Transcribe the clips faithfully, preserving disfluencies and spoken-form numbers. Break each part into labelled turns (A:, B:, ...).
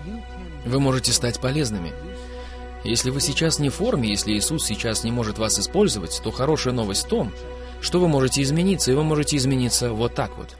A: Вы можете стать полезными. Если вы сейчас не в форме, если Иисус сейчас не может вас использовать, то хорошая новость в том, что вы можете измениться, и вы можете измениться вот так вот.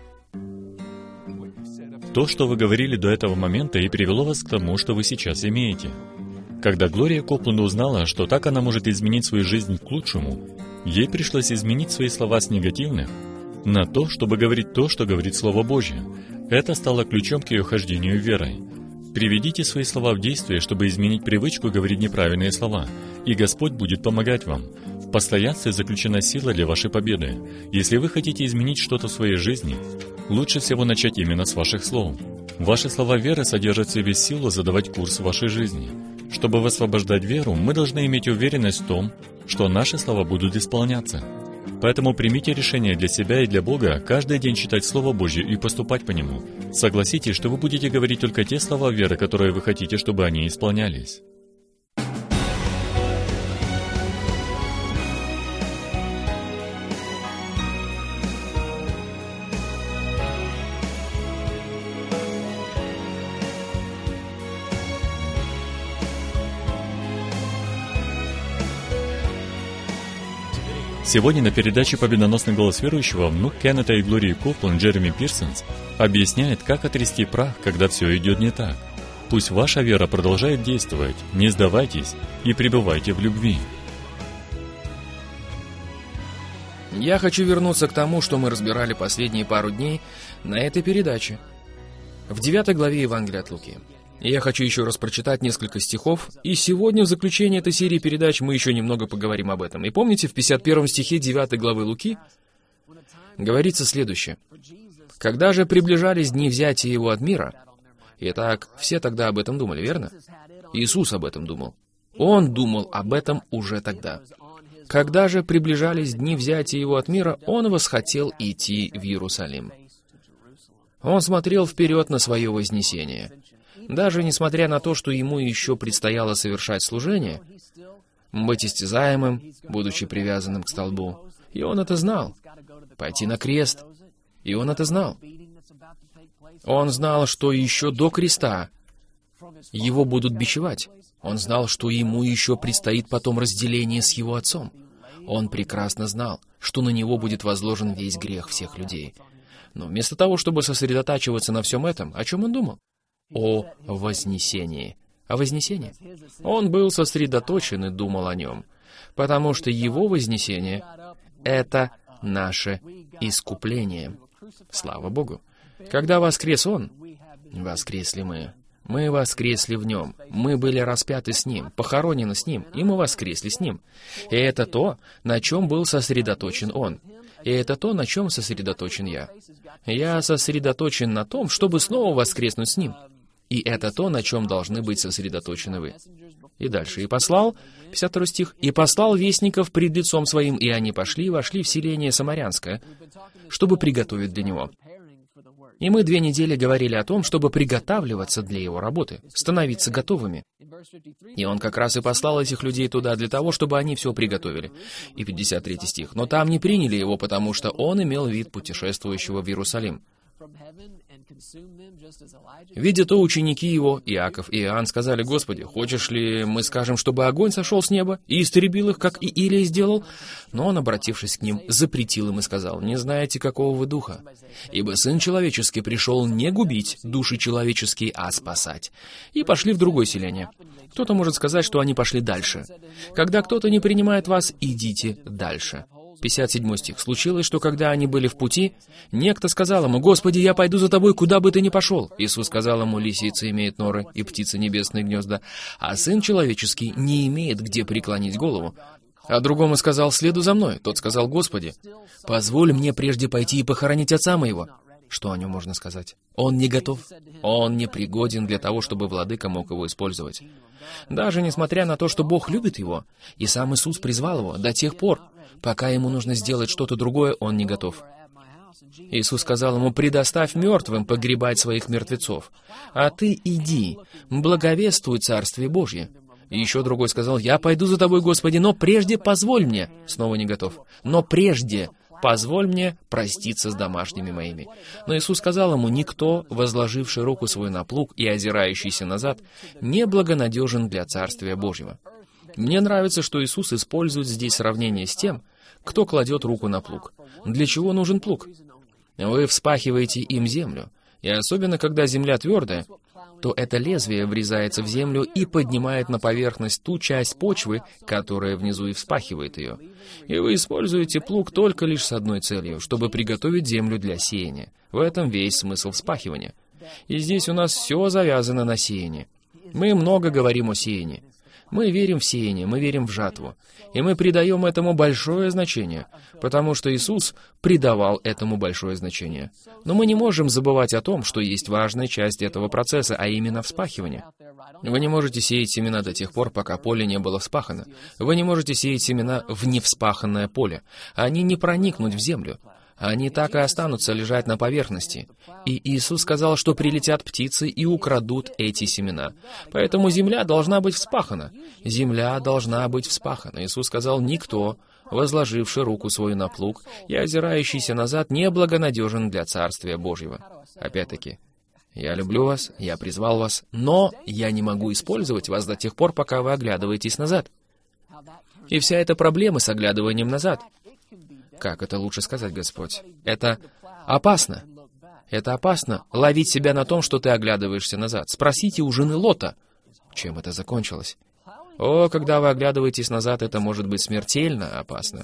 B: То, что вы говорили до этого момента, и привело вас к тому, что вы сейчас имеете. Когда Глория Копланд узнала, что так она может изменить свою жизнь к лучшему, ей пришлось изменить свои слова с негативных на то, чтобы говорить то, что говорит Слово Божье. Это стало ключом к ее хождению верой. Приведите свои слова в действие, чтобы изменить привычку говорить неправильные слова, и Господь будет помогать вам. В постоянстве заключена сила для вашей победы. Если вы хотите изменить что-то в своей жизни, лучше всего начать именно с ваших слов. Ваши слова веры содержат в себе силу задавать курс вашей жизни. Чтобы высвобождать веру, мы должны иметь уверенность в том, что наши слова будут исполняться. Поэтому примите решение для себя и для Бога каждый день читать Слово Божье и поступать по нему. Согласитесь, что вы будете говорить только те слова веры, которые вы хотите, чтобы они исполнялись. Сегодня на передаче «Победоносный голос верующего» внук Кеннета и Глории Копланд Джереми Пирсонс объясняет, как отрясти прах, когда все идет не так. Пусть ваша вера продолжает действовать, не сдавайтесь и пребывайте в любви.
A: Я хочу вернуться к тому, что мы разбирали последние пару дней на этой передаче, в девятой главе Евангелия от Луки. И я хочу еще раз прочитать несколько стихов, и сегодня в заключении этой серии передач мы еще немного поговорим об этом. И помните, в пятьдесят первом стихе девятой главы Луки говорится следующее. «Когда же приближались дни взятия его от мира...» Итак, все тогда об этом думали, верно? Иисус об этом думал. Он думал об этом уже тогда. «Когда же приближались дни взятия его от мира, он восхотел идти в Иерусалим». Он смотрел вперед на свое вознесение. Даже несмотря на то, что ему еще предстояло совершать служение, быть истязаемым, будучи привязанным к столбу. И он это знал. Пойти на крест. И он это знал. Он знал, что еще до креста его будут бичевать. Он знал, что ему еще предстоит потом разделение с его отцом. Он прекрасно знал, что на него будет возложен весь грех всех людей. Но вместо того, чтобы сосредотачиваться на всем этом, о чем он думал? О вознесении. О вознесении. Он был сосредоточен и думал о нем, потому что его вознесение — это наше искупление. Слава Богу. Когда воскрес Он, воскресли мы. Мы воскресли в Нем. Мы были распяты с Ним, похоронены с Ним, и мы воскресли с Ним. И это то, на чем был сосредоточен Он. И это то, на чем сосредоточен я. Я сосредоточен на том, чтобы снова воскреснуть с Ним. И это то, на чем должны быть сосредоточены вы. И дальше. «И послал», пятьдесят второй стих, «и послал вестников пред лицом своим, и они пошли и вошли в селение Самарянское, чтобы приготовить для него». И мы две недели говорили о том, чтобы приготавливаться для его работы, становиться готовыми. И он как раз и послал этих людей туда для того, чтобы они все приготовили. И пятьдесят третий стих. «Но там не приняли его, потому что он имел вид путешествующего в Иерусалим». Видя то, ученики его, Иаков и Иоанн, сказали: «Господи, хочешь ли мы скажем, чтобы огонь сошел с неба и истребил их, как и Илия сделал?» Но он, обратившись к ним, запретил им и сказал: «Не знаете, какого вы духа? Ибо Сын Человеческий пришел не губить души человеческие, а спасать». И пошли в другое селение. Кто-то может сказать, что они пошли дальше. Когда кто-то не принимает вас, идите дальше. пятьдесят седьмой стих. «Случилось, что когда они были в пути, некто сказал ему: Господи, я пойду за тобой, куда бы ты ни пошел. Иисус сказал ему: лисица имеет норы, и птицы небесные гнезда, а Сын Человеческий не имеет где преклонить голову. А другому сказал: следуй за мной. Тот сказал: Господи, позволь мне прежде пойти и похоронить отца моего». Что о нем можно сказать? Он не готов. Он не пригоден для того, чтобы владыка мог его использовать. Даже несмотря на то, что Бог любит его, и сам Иисус призвал его, до тех пор, пока ему нужно сделать что-то другое, он не готов. Иисус сказал ему: «Предоставь мертвым погребать своих мертвецов, а ты иди, благовествуй Царствие Божье». И еще другой сказал: «Я пойду за тобой, Господи, но прежде позволь мне». Снова не готов. «Но прежде позволь мне проститься с домашними моими». Но Иисус сказал ему: «Никто, возложивший руку свою на плуг и озирающийся назад, не благонадежен для Царствия Божьего». Мне нравится, что Иисус использует здесь сравнение с тем, кто кладет руку на плуг. Для чего нужен плуг? Вы вспахиваете им землю, и особенно, когда земля твердая, то это лезвие врезается в землю и поднимает на поверхность ту часть почвы, которая внизу и вспахивает ее. И вы используете плуг только лишь с одной целью, чтобы приготовить землю для сеяния. В этом весь смысл вспахивания. И здесь у нас все завязано на сеянии. Мы много говорим о сеянии. Мы верим в сеяние, мы верим в жатву. И мы придаем этому большое значение, потому что Иисус придавал этому большое значение. Но мы не можем забывать о том, что есть важная часть этого процесса, а именно вспахивание. Вы не можете сеять семена до тех пор, пока поле не было вспахано. Вы не можете сеять семена в невспаханное поле. Они не проникнут в землю. Они так и останутся лежать на поверхности. И Иисус сказал, что прилетят птицы и украдут эти семена. Поэтому земля должна быть вспахана. Земля должна быть вспахана. Иисус сказал: «Никто, возложивший руку свою на плуг и озирающийся назад, не благонадежен для Царствия Божьего». Опять-таки, я люблю вас, я призвал вас, но я не могу использовать вас до тех пор, пока вы оглядываетесь назад. И вся эта проблема с оглядыванием назад. Как это лучше сказать, Господь? Это опасно. Это опасно — ловить себя на том, что ты оглядываешься назад. Спросите у жены Лота, чем это закончилось. О, когда вы оглядываетесь назад, это может быть смертельно опасно.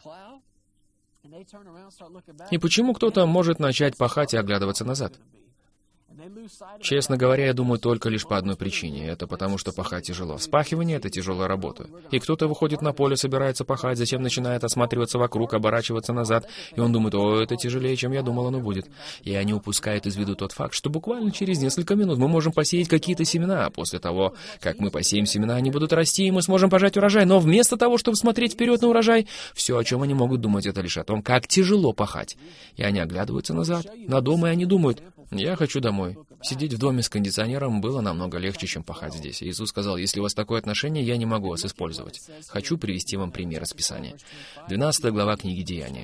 A: И почему кто-то может начать пахать и оглядываться назад? Честно говоря, я думаю только лишь по одной причине. Это потому, что пахать тяжело. Вспахивание — это тяжелая работа. И кто-то выходит на поле, собирается пахать, затем начинает осматриваться вокруг, оборачиваться назад, и он думает: «О, это тяжелее, чем я думал, оно будет». И они упускают из виду тот факт, что буквально через несколько минут мы можем посеять какие-то семена, а после того, как мы посеем семена, они будут расти, и мы сможем пожать урожай. Но вместо того, чтобы смотреть вперед на урожай, все, о чем они могут думать, это лишь о том, как тяжело пахать. И они оглядываются назад, на дом, и они думают: «Я хочу домой». Сидеть в доме с кондиционером было намного легче, чем пахать здесь. Иисус сказал: «Если у вас такое отношение, я не могу вас использовать». Хочу привести вам пример из Писания. двенадцатая глава книги Деяний.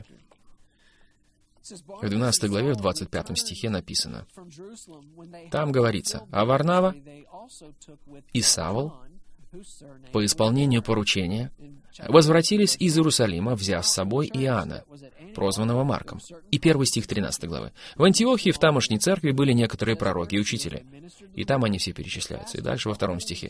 A: В двенадцатой главе, в двадцать пятом стихе написано. Там говорится: «А Варнава и Савл по исполнению поручения возвратились из Иерусалима, взяв с собой Иоанна, прозванного Марком». И первый стих тринадцатой главы. «В Антиохии, в тамошней церкви, были некоторые пророки и учители». И там они все перечисляются. И дальше во втором стихе.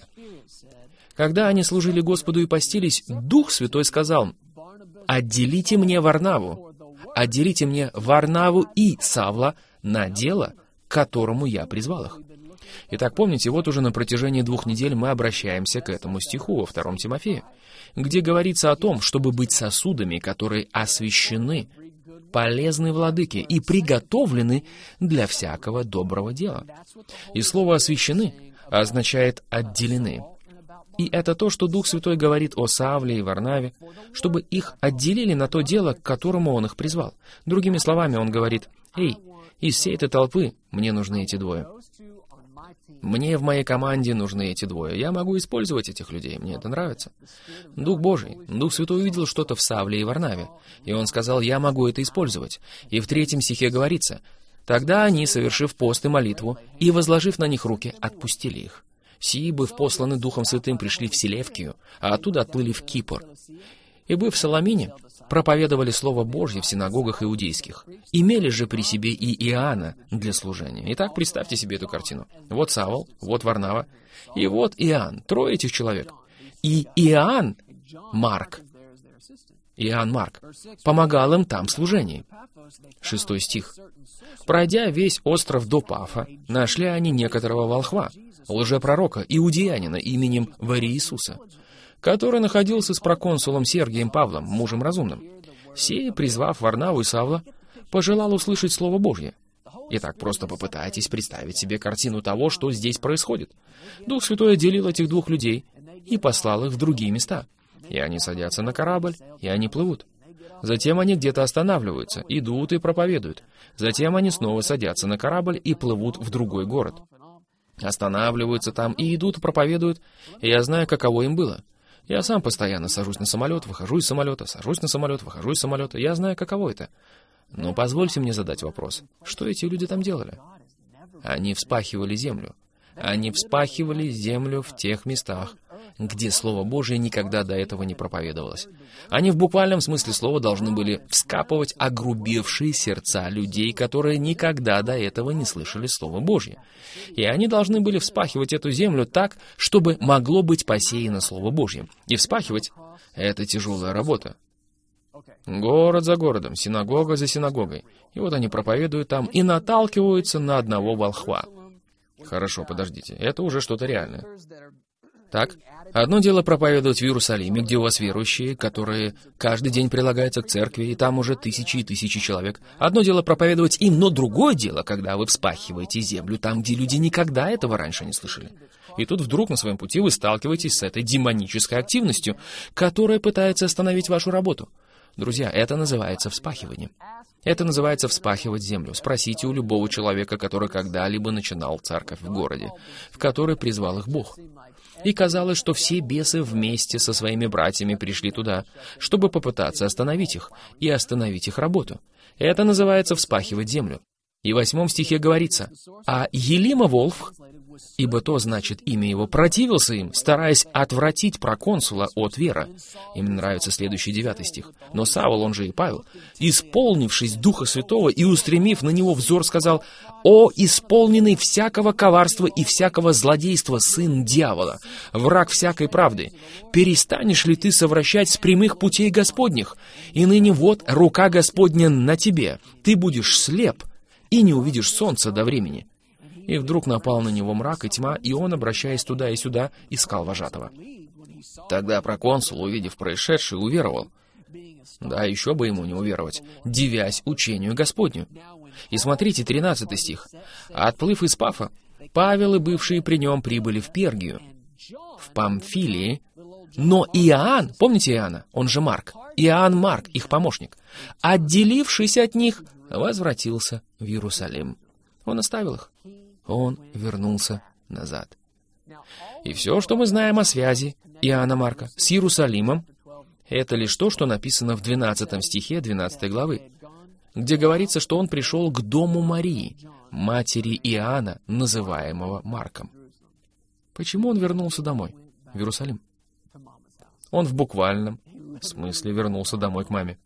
A: «Когда они служили Господу и постились, Дух Святой сказал: отделите мне Варнаву, отделите мне Варнаву и Савла на дело, к которому я призвал их». Итак, помните, вот уже на протяжении двух недель мы обращаемся к этому стиху во втором Тимофея, где говорится о том, чтобы быть сосудами, которые освящены, полезны владыке и приготовлены для всякого доброго дела. И слово «освящены» означает «отделены». И это то, что Дух Святой говорит о Савле и Варнаве, чтобы их отделили на то дело, к которому Он их призвал. Другими словами, Он говорит: «Эй, из всей этой толпы мне нужны эти двое. Мне в моей команде нужны эти двое. Я могу использовать этих людей, мне это нравится». Дух Божий, Дух Святой увидел что-то в Савле и Варнаве, и Он сказал: «Я могу это использовать». И в третьем стихе говорится: «Тогда они, совершив пост и молитву, и возложив на них руки, отпустили их. Сии, быв посланы Духом Святым, пришли в Селевкию, а оттуда отплыли в Кипр. И, быв в Саламине, проповедовали Слово Божье в синагогах иудейских. Имели же при себе и Иоанна для служения». Итак, представьте себе эту картину. Вот Савл, вот Варнава, и вот Иоанн. Трое этих человек. И Иоанн, Марк, Иоанн Марк, помогал им там в служении. Шестой стих. «Пройдя весь остров до Пафа, нашли они некоторого волхва, лжепророка, иудеянина именем Вари-Иисуса, который находился с проконсулом Сергием Павлом, мужем разумным. Сей, призвав Варнаву и Савла, пожелал услышать Слово Божье». Итак, просто попытайтесь представить себе картину того, что здесь происходит. Дух Святой отделил этих двух людей и послал их в другие места. И они садятся на корабль, и они плывут. Затем они где-то останавливаются, идут и проповедуют. Затем они снова садятся на корабль и плывут в другой город. Останавливаются там и идут и проповедуют, и я знаю, каково им было. Я сам постоянно сажусь на самолет, выхожу из самолета, сажусь на самолет, выхожу из самолета. Я знаю, каково это. Но позвольте мне задать вопрос. Что эти люди там делали? Они вспахивали землю. Они вспахивали землю в тех местах, где Слово Божие никогда до этого не проповедовалось. Они в буквальном смысле слова должны были вскапывать огрубевшие сердца людей, которые никогда до этого не слышали Слово Божье. И они должны были вспахивать эту землю так, чтобы могло быть посеяно Слово Божье. И вспахивать — это тяжелая работа. Город за городом, синагога за синагогой. И вот они проповедуют там и наталкиваются на одного волхва. Хорошо, подождите, это уже что-то реальное. Так, одно дело проповедовать в Иерусалиме, где у вас верующие, которые каждый день прилагаются к церкви, и там уже тысячи и тысячи человек. Одно дело проповедовать им, но другое дело, когда вы вспахиваете землю там, где люди никогда этого раньше не слышали. И тут вдруг на своем пути вы сталкиваетесь с этой демонической активностью, которая пытается остановить вашу работу. Друзья, это называется вспахиванием. Это называется вспахивать землю. Спросите у любого человека, который когда-либо начинал церковь в городе, в который призвал их Бог. И казалось, что все бесы вместе со своими братьями пришли туда, чтобы попытаться остановить их и остановить их работу. Это называется вспахивать землю. И в восьмом стихе говорится: «А Елима Волф, ибо то значит имя его, противился им, стараясь отвратить проконсула от веры». Им нравится следующий девятый стих. «Но Савл, он же и Павел, исполнившись Духа Святого и устремив на него взор, сказал: «О, исполненный всякого коварства и всякого злодейства сын дьявола, враг всякой правды, перестанешь ли ты совращать с прямых путей Господних? И ныне вот рука Господня на тебе, ты будешь слеп и не увидишь солнца до времени». И вдруг напал на него мрак и тьма, и он, обращаясь туда и сюда, искал вожатого. Тогда проконсул, увидев происшедшее, уверовал. Да, еще бы ему не уверовать, дивясь учению Господню. И смотрите, тринадцатый стих. «Отплыв из Пафа, Павел и бывшие при нем прибыли в Пергию, в Памфилии, но Иоанн, помните Иоанна, он же Марк, Иоанн Марк, их помощник, отделившись от них, возвратился в Иерусалим». Он оставил их. Он вернулся назад. И все, что мы знаем о связи Иоанна Марка с Иерусалимом, это лишь то, что написано в двенадцатом стихе двенадцатой главы, где говорится, что он пришел к дому Марии, матери Иоанна, называемого Марком. Почему он вернулся домой, в Иерусалим? Он в буквальном смысле вернулся домой к маме.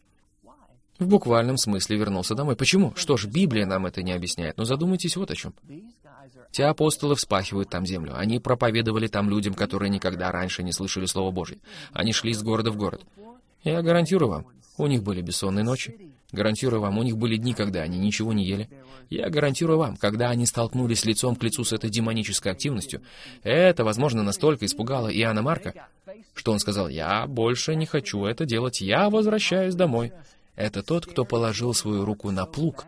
A: В буквальном смысле вернулся домой. Почему? Что ж, Библия нам это не объясняет, но задумайтесь вот о чем. Те апостолы вспахивают там землю. Они проповедовали там людям, которые никогда раньше не слышали Слова Божье. Они шли из города в город. Я гарантирую вам, у них были бессонные ночи. Гарантирую вам, у них были дни, когда они ничего не ели. Я гарантирую вам, когда они столкнулись лицом к лицу с этой демонической активностью, это, возможно, настолько испугало Иоанна Марка, что он сказал: «Я больше не хочу это делать, я возвращаюсь домой». Это тот, кто положил свою руку на плуг,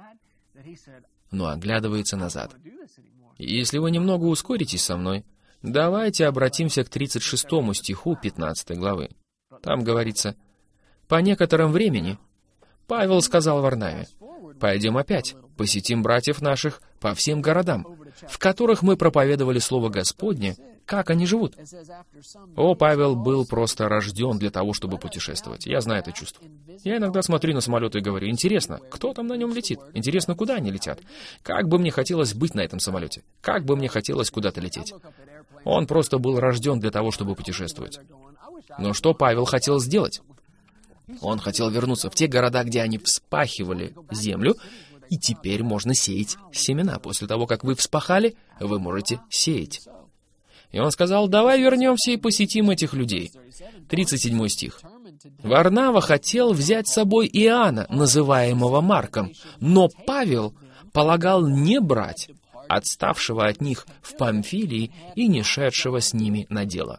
A: но оглядывается назад. И если вы немного ускоритесь со мной, давайте обратимся к тридцать шестому стиху пятнадцатой главы. Там говорится: «По некотором времени Павел сказал Варнаве: пойдем опять, посетим братьев наших по всем городам, в которых мы проповедовали Слово Господне, как они живут». О, Павел был просто рожден для того, чтобы путешествовать. Я знаю это чувство. Я иногда смотрю на самолеты и говорю: интересно, кто там на нем летит? Интересно, куда они летят? Как бы мне хотелось быть на этом самолете? Как бы мне хотелось куда-то лететь? Он просто был рожден для того, чтобы путешествовать. Но что Павел хотел сделать? Он хотел вернуться в те города, где они вспахивали землю, и теперь можно сеять семена. После того, как вы вспахали, вы можете сеять. И он сказал: давай вернемся и посетим этих людей. тридцать седьмой стих. Варнава хотел взять с собой Иоанна, называемого Марком, но Павел полагал не брать отставшего от них в Памфилии и не шедшего с ними на дело.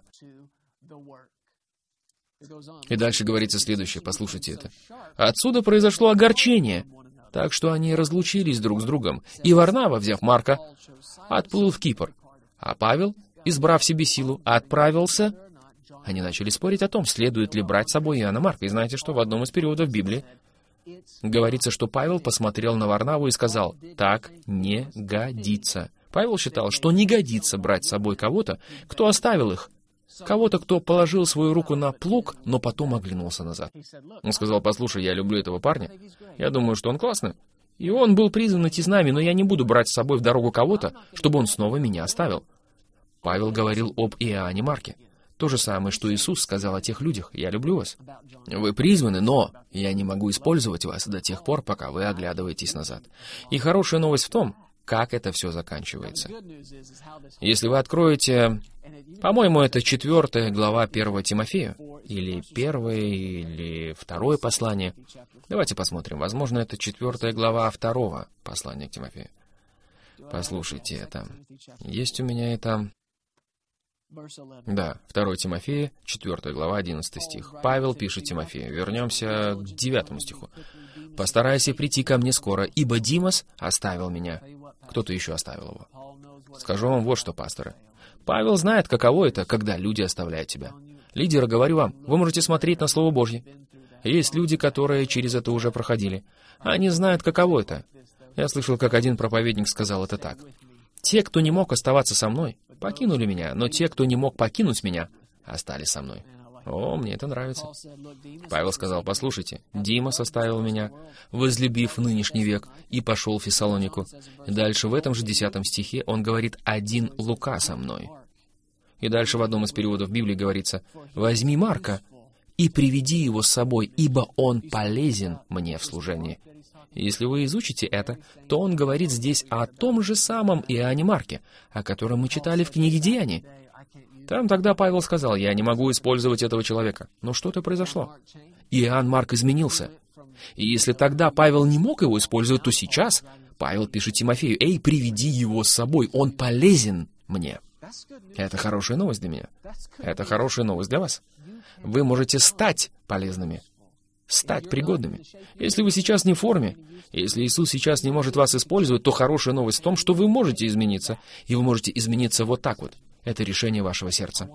A: И дальше говорится следующее, послушайте это. Отсюда произошло огорчение, так что они разлучились друг с другом, и Варнава, взяв Марка, отплыл в Кипр, а Павел, избрав себе силу, отправился. Они начали спорить о том, следует ли брать с собой Иоанна Марка. И знаете, что в одном из периодов Библии говорится, что Павел посмотрел на Варнаву и сказал: «Так не годится». Павел считал, что не годится брать с собой кого-то, кто оставил их Кого-то, кто положил свою руку на плуг, но потом оглянулся назад. Он сказал: послушай, я люблю этого парня. Я думаю, что он классный. И он был призван идти с нами, но я не буду брать с собой в дорогу кого-то, чтобы он снова меня оставил. Павел говорил об Иоанне Марке. То же самое, что Иисус сказал о тех людях: «Я люблю вас». Вы призваны, но я не могу использовать вас до тех пор, пока вы оглядываетесь назад. И хорошая новость в том, как это все заканчивается. Если вы откроете, по-моему, это четвертая глава первого Тимофею, или первое, или второе послание. Давайте посмотрим. Возможно, это четвертая глава второго послания к Тимофею. Послушайте это. Есть у меня это... Да, второе Тимофея, четвертая глава, одиннадцатый стих. Павел пишет Тимофею. Вернемся к девятому стиху. «Постарайся прийти ко мне скоро, ибо Димас оставил меня». Кто-то еще оставил его. Скажу вам вот что, пасторы. Павел знает, каково это, когда люди оставляют тебя. Лидеры, говорю вам, вы можете смотреть на Слово Божье. Есть люди, которые через это уже проходили. Они знают, каково это. Я слышал, как один проповедник сказал это так. «Те, кто не мог оставаться со мной, покинули меня, но те, кто не мог покинуть меня, остались со мной». О, мне это нравится. Павел сказал: послушайте, Дима составил меня, возлюбив нынешний век, и пошел в Фессалонику. Дальше в этом же десятом стихе он говорит: один Лука со мной. И дальше в одном из переводов Библии говорится: возьми Марка и приведи его с собой, ибо он полезен мне в служении. Если вы изучите это, то он говорит здесь о том же самом Иоанне Марке, о котором мы читали в книге Деяний. Там тогда Павел сказал: я не могу использовать этого человека. Но что-то произошло. Иоанн Марк изменился. И если тогда Павел не мог его использовать, то сейчас Павел пишет Тимофею: эй, приведи его с собой, он полезен мне. Это хорошая новость для меня. Это хорошая новость для вас. Вы можете стать полезными, стать пригодными. Если вы сейчас не в форме, если Иисус сейчас не может вас использовать, то хорошая новость в том, что вы можете измениться, и вы можете измениться вот так вот. Это решение вашего сердца.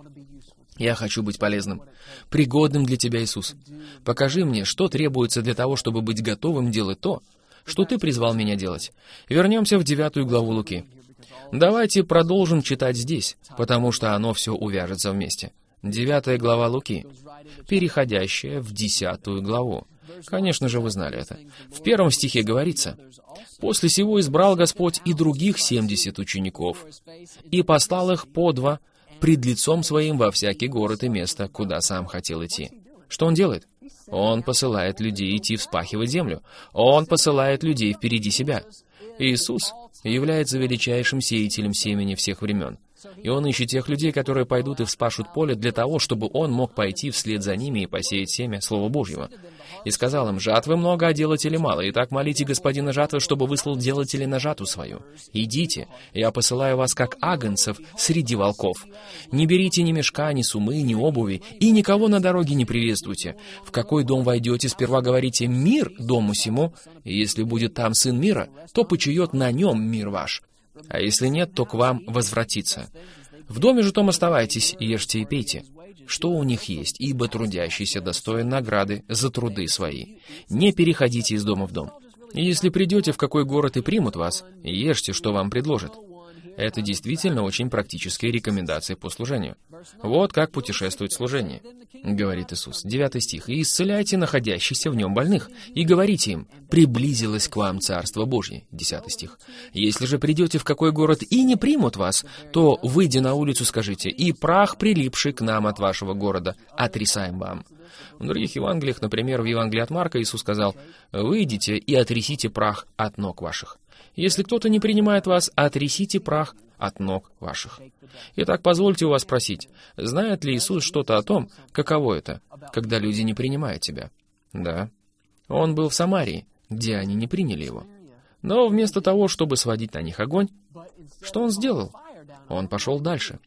A: Я хочу быть полезным, пригодным для Тебя, Иисус. Покажи мне, что требуется для того, чтобы быть готовым делать то, что Ты призвал меня делать. Вернемся в девятую главу Луки. Давайте продолжим читать здесь, потому что оно все увяжется вместе. Девятая глава Луки, переходящая в десятую главу. Конечно же, вы знали это. В первом стихе говорится: «После сего избрал Господь и других семьдесят учеников, и послал их по два пред лицом своим во всякий город и место, куда сам хотел идти». Что он делает? Он посылает людей идти вспахивать землю. Он посылает людей впереди себя. Иисус является величайшим сеятелем семени всех времен. И Он ищет тех людей, которые пойдут и вспашут поле для того, чтобы Он мог пойти вслед за ними и посеять семя Слова Божьего. И сказал им: жатвы много, а делателей мало. Итак, молите Господина жатвы, чтобы выслал делателей на жатву свою. Идите, я посылаю вас, как агнцев, среди волков. Не берите ни мешка, ни сумы, ни обуви, и никого на дороге не приветствуйте. В какой дом войдете, сперва говорите: мир дому сему, и если будет там сын мира, то почиет на нем мир ваш. А если нет, то к вам возвратится. В доме же том оставайтесь, ешьте и пейте, что у них есть, ибо трудящийся достоин награды за труды свои. Не переходите из дома в дом. И если придете в какой город и примут вас, ешьте, что вам предложат. Это действительно очень практические рекомендации по служению. Вот как путешествует служение, говорит Иисус. Девятый стих. «И исцеляйте находящихся в нем больных, и говорите им: приблизилось к вам Царство Божье». Десятый стих. «Если же придете в какой город и не примут вас, то, выйдя на улицу, скажите: и прах, прилипший к нам от вашего города, отрисаем вам». В других Евангелиях, например, в Евангелии от Марка, Иисус сказал: «Выйдите и отрисите прах от ног ваших». Если кто-то не принимает вас, отрисите прах от ног ваших. Итак, позвольте у вас спросить, знает ли Иисус что-то о том, каково это, когда люди не принимают тебя? Да. Он был в Самарии, где они не приняли его. Но вместо того, чтобы сводить на них огонь, что он сделал? Он пошел дальше.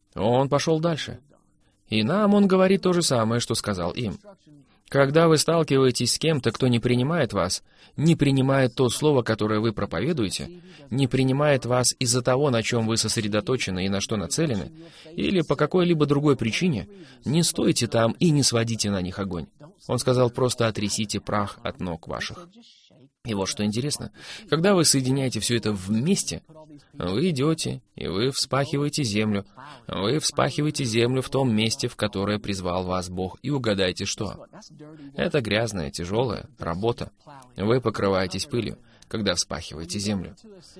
A: Он пошел дальше. И нам он говорит то же самое, что сказал им. Когда вы сталкиваетесь с кем-то, кто не принимает вас, не принимает то слово, которое вы проповедуете, не принимает вас из-за того, на чем вы сосредоточены и на что нацелены, или по какой-либо другой причине, не стойте там и не сводите на них огонь. Он сказал: просто отрясите прах от ног ваших. И вот что интересно, когда вы соединяете все это вместе, вы идете, и вы вспахиваете землю. Вы вспахиваете землю в том месте, в которое призвал вас Бог. И угадайте, что? Это грязная, тяжелая работа. Вы покрываетесь пылью, когда вспахиваете землю.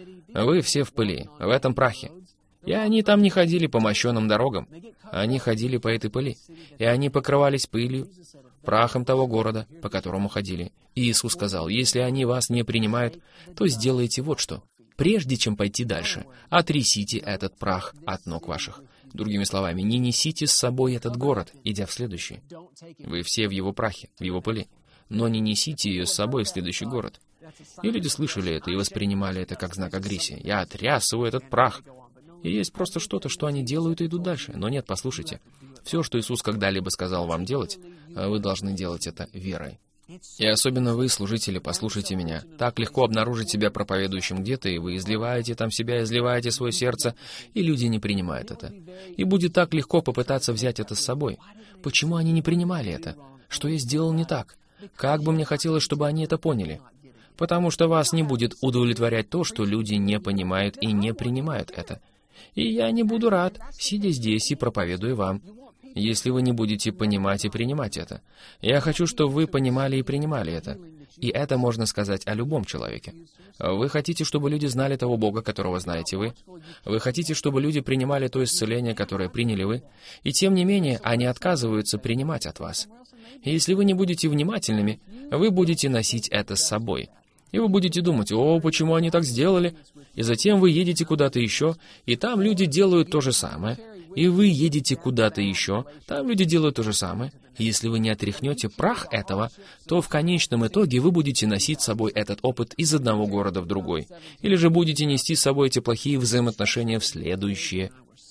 A: Вы все в пыли, в этом прахе. И они там не ходили по мощенным дорогам. Они ходили по этой пыли. И они покрывались пылью, прахом того города, по которому ходили. И Иисус сказал, если они вас не принимают, то сделайте вот что. Прежде чем пойти дальше, отрясите этот прах от ног ваших. Другими словами, не несите с собой этот город, идя в следующий. Вы все в его прахе, в его пыли. Но не несите ее с собой в следующий город. И люди слышали это и воспринимали это как знак агрессии. Я отрясываю этот прах. И есть просто что-то, что они делают и идут дальше. Но нет, послушайте. Все, что Иисус когда-либо сказал вам делать, вы должны делать это верой. И особенно вы, служители, послушайте меня. Так легко обнаружить себя проповедующим где-то, и вы изливаете там себя, изливаете свое сердце, и люди не принимают это. И будет так легко попытаться взять это с собой. Почему они не принимали это? Что я сделал не так? Как бы мне хотелось, чтобы они это поняли? Потому что вас не будет удовлетворять то, что люди не понимают и не принимают это. И я не буду рад, сидя здесь и проповедуя вам, если вы не будете понимать и принимать это. Я хочу, чтобы вы понимали и принимали это. И это можно сказать о любом человеке. Вы хотите, чтобы люди знали того Бога, которого знаете вы? Вы хотите, чтобы люди принимали то исцеление, которое приняли вы? И тем не менее, они отказываются принимать от вас. И если вы не будете внимательными, вы будете носить это с собой. И вы будете думать, о, почему они так сделали? И затем вы едете куда-то еще, и там люди делают то же самое. И вы едете куда-то еще, там люди делают то же самое. И если вы не отряхнете прах этого, то в конечном итоге вы будете носить с собой этот опыт из одного города в другой. Или же будете нести с собой эти плохие взаимоотношения в следующие.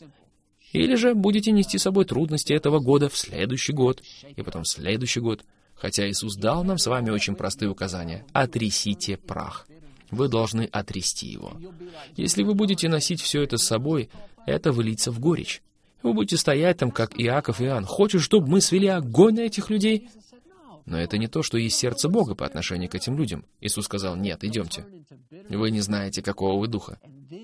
A: Или же будете нести с собой трудности этого года в следующий год, и потом в следующий год. Хотя Иисус дал нам с вами очень простые указания. Отрясите прах. Вы должны отрясти его. Если вы будете носить все это с собой, это выльется в горечь. Вы будете стоять там, как Иаков и Иоанн. Хочешь, чтобы мы свели огонь на этих людей? Но это не то, что есть сердце Бога по отношению к этим людям. Иисус сказал, нет, идемте. Вы не знаете, какого вы духа.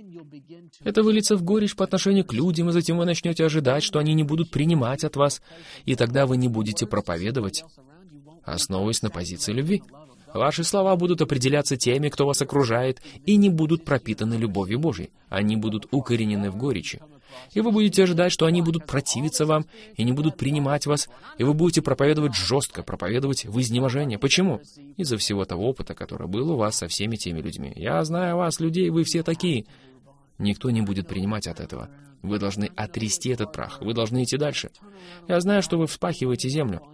A: Это выльется в горечь по отношению к людям, и затем вы начнете ожидать, что они не будут принимать от вас, и тогда вы не будете проповедовать, основываясь на позиции любви. Ваши слова будут определяться теми, кто вас окружает, и не будут пропитаны любовью Божьей. Они будут укоренены в горечи. И вы будете ожидать, что они будут противиться вам, и не будут принимать вас, и вы будете проповедовать жестко, проповедовать в изнеможение. Почему? Из-за всего того опыта, который был у вас со всеми теми людьми. Я знаю вас, людей, вы все такие. Никто не будет принимать от этого. Вы должны отрясти этот прах, вы должны идти дальше. Я знаю, что вы вспахиваете землю.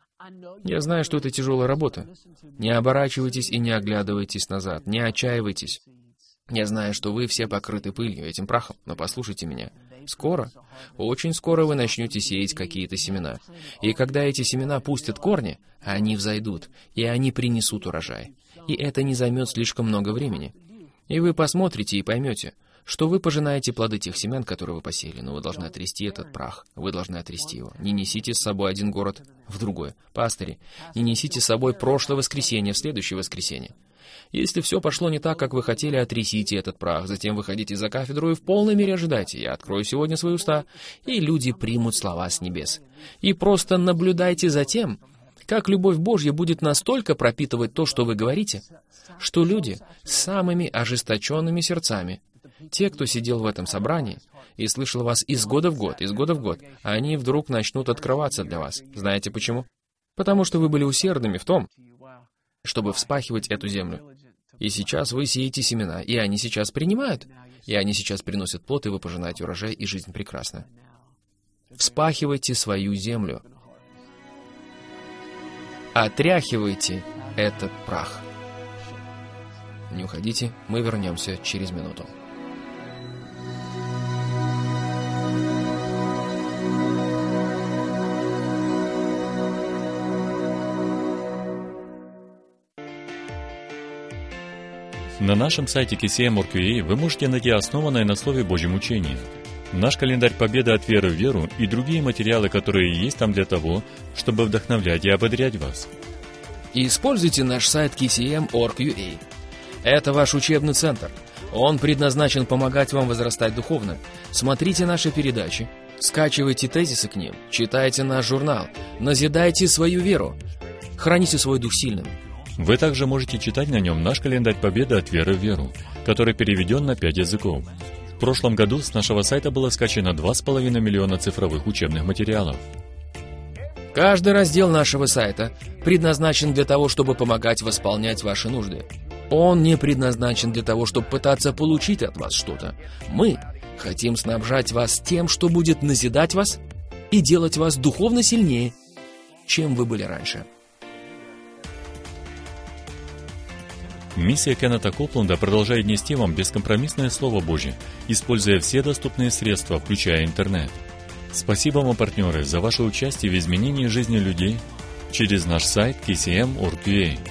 A: Я знаю, что это тяжелая работа. Не оборачивайтесь и не оглядывайтесь назад, не отчаивайтесь. Я знаю, что вы все покрыты пылью, этим прахом, но послушайте меня. Скоро, очень скоро вы начнете сеять какие-то семена. И когда эти семена пустят корни, они взойдут, и они принесут урожай. И это не займет слишком много времени. И вы посмотрите и поймете, что вы пожинаете плоды тех семян, которые вы посеяли, но вы должны отрясти этот прах, вы должны отрясти его. Не несите с собой один город в другой. Пастыри, не несите с собой прошлое воскресенье в следующее воскресенье. Если все пошло не так, как вы хотели, отрясите этот прах, затем выходите за кафедру и в полной мере ожидайте. Я открою сегодня свои уста, и люди примут слова с небес. И просто наблюдайте за тем, как любовь Божья будет настолько пропитывать то, что вы говорите, что люди с самыми ожесточенными сердцами, те, кто сидел в этом собрании и слышал вас из года в год, из года в год, они вдруг начнут открываться для вас. Знаете почему? Потому что вы были усердными в том, чтобы вспахивать эту землю. И сейчас вы сеете семена, и они сейчас принимают, и они сейчас приносят плод, и вы пожинаете урожай, и жизнь прекрасна. Вспахивайте свою землю. Отряхивайте этот прах. Не уходите, мы вернемся через минуту.
B: На нашем сайте кей си эм точка орг точка ю а вы можете найти основанное на Слове Божьем учение, наш календарь победы от веры в веру и другие материалы, которые есть там для того, чтобы вдохновлять и ободрять вас.
A: И используйте наш сайт кей си эм точка орг точка ю а. Это ваш учебный центр. Он предназначен помогать вам возрастать духовно. Смотрите наши передачи, скачивайте тезисы к ним, читайте наш журнал, назидайте свою веру, храните свой дух сильным.
B: Вы также можете читать на нем наш календарь победы от веры в веру, который переведен на пять языков. В прошлом году с нашего сайта было скачано два с половиной миллиона цифровых учебных материалов.
A: Каждый раздел нашего сайта предназначен для того, чтобы помогать восполнять ваши нужды. Он не предназначен для того, чтобы пытаться получить от вас что-то. Мы хотим снабжать вас тем, что будет назидать вас и делать вас духовно сильнее, чем вы были раньше.
B: Миссия Кеннета Копланда продолжает нести вам бескомпромиссное Слово Божье, используя все доступные средства, включая интернет. Спасибо вам, партнеры, за ваше участие в изменении жизни людей через наш сайт кей си эм точка орг точка ю а.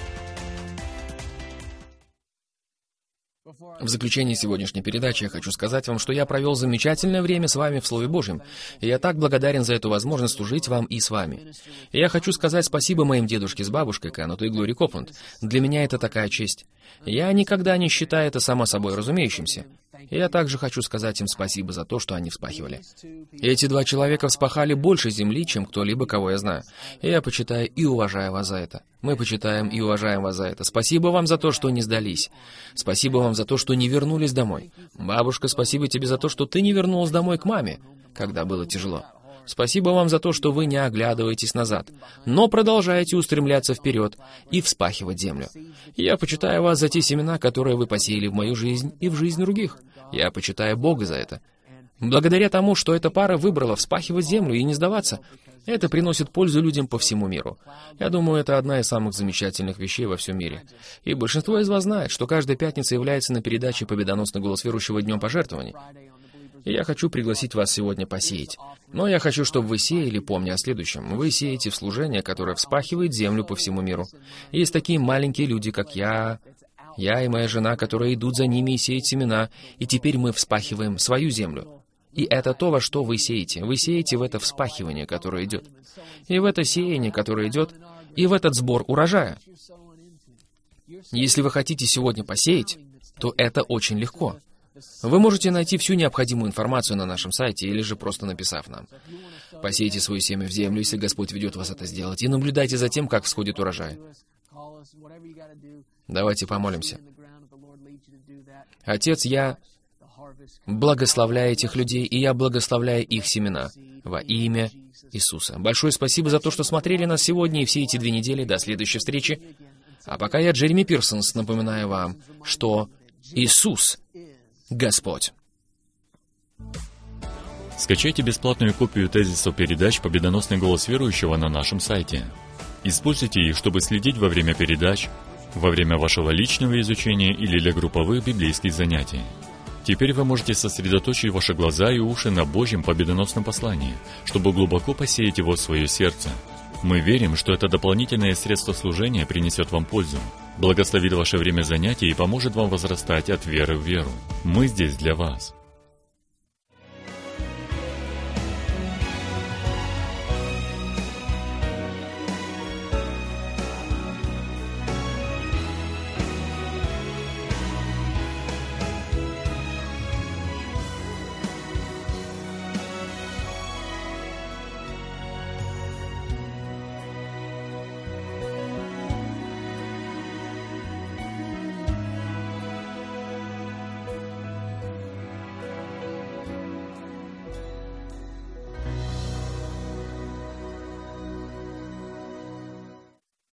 A: В заключение сегодняшней передачи я хочу сказать вам, что я провел замечательное время с вами в Слове Божьем, и я так благодарен за эту возможность служить вам и с вами. И я хочу сказать спасибо моим дедушке с бабушкой, Кеннету и Глории Копланд. Для меня это такая честь. Я никогда не считаю это само собой разумеющимся. И я также хочу сказать им спасибо за то, что они вспахивали. Эти два человека вспахали больше земли, чем кто-либо, кого я знаю. И я почитаю и уважаю вас за это. Мы почитаем и уважаем вас за это. Спасибо вам за то, что не сдались. Спасибо вам за то, что не вернулись домой. Бабушка, спасибо тебе за то, что ты не вернулась домой к маме, когда было тяжело. Спасибо вам за то, что вы не оглядываетесь назад, но продолжаете устремляться вперед и вспахивать землю. Я почитаю вас за те семена, которые вы посеяли в мою жизнь и в жизнь других. Я почитаю Бога за это. Благодаря тому, что эта пара выбрала вспахивать землю и не сдаваться, это приносит пользу людям по всему миру. Я думаю, это одна из самых замечательных вещей во всем мире. И большинство из вас знает, что каждая пятница является на передаче «Победоносный голос верующего» днем пожертвований. И я хочу пригласить вас сегодня посеять. Но я хочу, чтобы вы сеяли, помня о следующем. Вы сеете в служение, которое вспахивает землю по всему миру. Есть такие маленькие люди, как я, я и моя жена, которые идут за ними и сеют семена, и теперь мы вспахиваем свою землю. И это то, во что вы сеете. Вы сеете в это вспахивание, которое идет. И в это сеяние, которое идет, и в этот сбор урожая. Если вы хотите сегодня посеять, то это очень легко. Вы можете найти всю необходимую информацию на нашем сайте или же просто написав нам. Посейте свою семя в землю, если Господь ведет вас это сделать, и наблюдайте за тем, как всходит урожай. Давайте помолимся. Отец, я благословляю этих людей, и я благословляю их семена во имя Иисуса. Большое спасибо за то, что смотрели нас сегодня и все эти две недели. До следующей встречи. А пока я, Джереми Пирсонс, напоминаю вам, что Иисус Господь.
B: Скачайте бесплатную копию тезисов передач «Победоносный голос верующего» на нашем сайте. Используйте их, чтобы следить во время передач, во время вашего личного изучения или для групповых библейских занятий. Теперь вы можете сосредоточить ваши глаза и уши на Божьем победоносном послании, чтобы глубоко посеять его в свое сердце. Мы верим, что это дополнительное средство служения принесет вам пользу, благословит ваше время занятий и поможет вам возрастать от веры в веру. Мы здесь для вас.